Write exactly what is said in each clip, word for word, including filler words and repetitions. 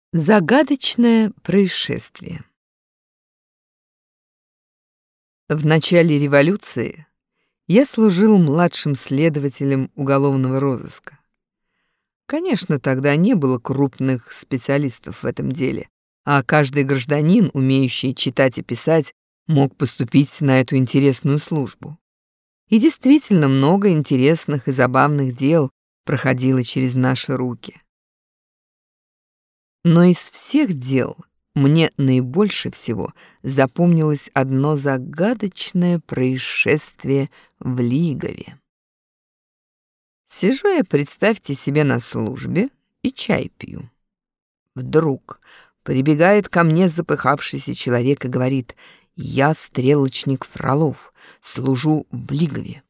Загадочное происшествие. В начале революции я служил младшим следователем уголовного розыска. Конечно, тогда не было крупных специалистов в этом деле, а каждый гражданин, умеющий читать и писать, мог поступить на эту интересную службу. И действительно много интересных и забавных дел проходило через наши руки. Но из всех дел мне наибольше всего запомнилось одно загадочное происшествие в Лигове. Сижу я, представьте себе, на службе и чай пью. Вдруг прибегает ко мне запыхавшийся человек и говорит: «Я стрелочник Фролов, служу в Лигове.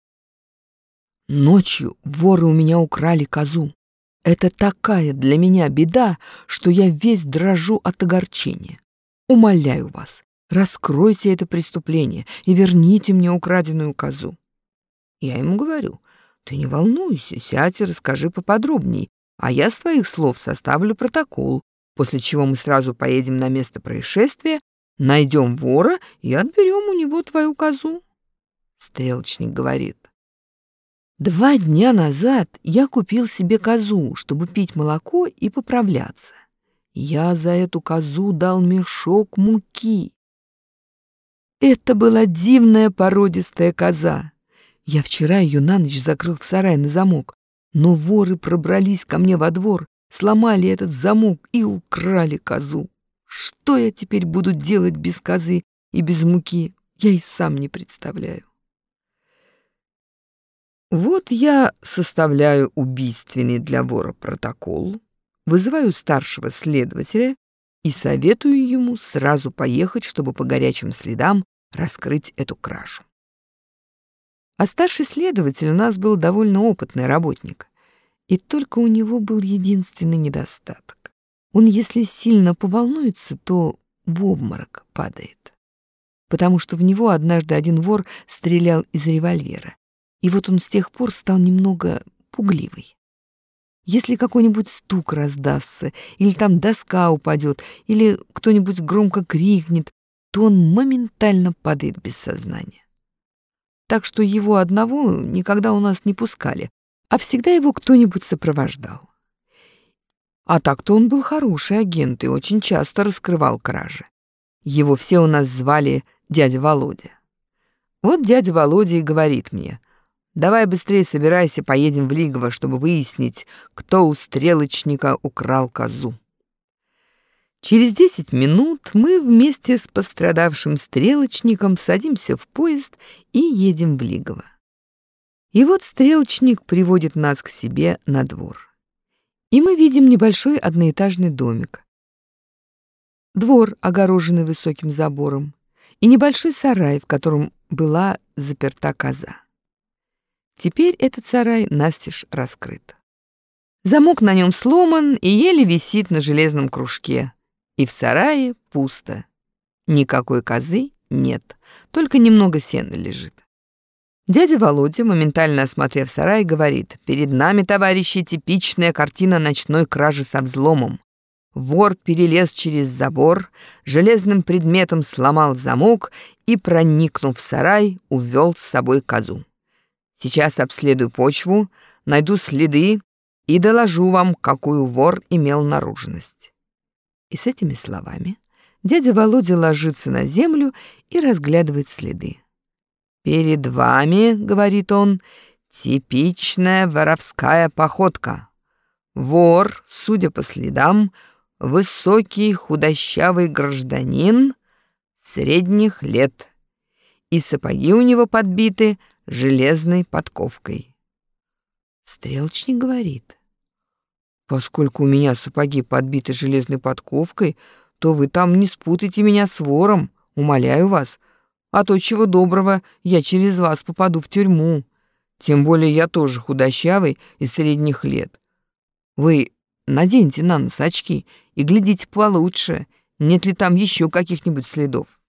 Ночью воры у меня украли козу. Это такая для меня беда, что я весь дрожу от огорчения. Умоляю вас, раскройте это преступление и верните мне украденную козу». Я ему говорю: «Ты не волнуйся, сядь и расскажи поподробней, а я с твоих слов составлю протокол, после чего мы сразу поедем на место происшествия, найдем вора и отберем у него твою козу». Стрелочник говорит: «Два дня назад я купил себе козу, чтобы пить молоко и поправляться. Я за эту козу дал мешок муки. Это была дивная породистая коза. Я вчера ее на ночь закрыл в сарай на замок, но воры пробрались ко мне во двор, сломали этот замок и украли козу. Что я теперь буду делать без козы и без муки, я и сам не представляю». Вот я составляю убийственный для вора протокол, вызываю старшего следователя и советую ему сразу поехать, чтобы по горячим следам раскрыть эту кражу. А старший следователь у нас был довольно опытный работник, и только у него был единственный недостаток. Он, если сильно поволнуется, то в обморок падает, потому что в него однажды один вор стрелял из револьвера. И вот он с тех пор стал немного пугливый. Если какой-нибудь стук раздастся, или там доска упадет, или кто-нибудь громко крикнет, то он моментально падает без сознания. Так что его одного никогда у нас не пускали, а всегда его кто-нибудь сопровождал. А так-то он был хороший агент и очень часто раскрывал кражи. Его все у нас звали дядя Володя. Вот дядя Володя и говорит мне: «Давай быстрее собирайся, поедем в Лигово, чтобы выяснить, кто у стрелочника украл козу». Через десять минут мы вместе с пострадавшим стрелочником садимся в поезд и едем в Лигово. И вот стрелочник приводит нас к себе на двор. И мы видим небольшой одноэтажный домик. Двор, огороженный высоким забором, и небольшой сарай, в котором была заперта коза. Теперь этот сарай настежь раскрыт. Замок на нем сломан и еле висит на железном кружке. И в сарае пусто. Никакой козы нет, только немного сена лежит. Дядя Володя, моментально осмотрев сарай, говорит: «Перед нами, товарищи, типичная картина ночной кражи со взломом. Вор перелез через забор, железным предметом сломал замок и, проникнув в сарай, увел с собой козу. Сейчас обследую почву, найду следы и доложу вам, какую вор имел наружность». И с этими словами дядя Володя ложится на землю и разглядывает следы. «Перед вами, — говорит он, — типичная воровская походка. Вор, судя по следам, высокий худощавый гражданин средних лет, и сапоги у него подбиты железной подковкой». Стрелочник говорит: «Поскольку у меня сапоги подбиты железной подковкой, то вы там не спутайте меня с вором, умоляю вас, а то чего доброго я через вас попаду в тюрьму, тем более я тоже худощавый и средних лет. Вы наденьте на нос очки и глядите получше, нет ли там еще каких-нибудь следов».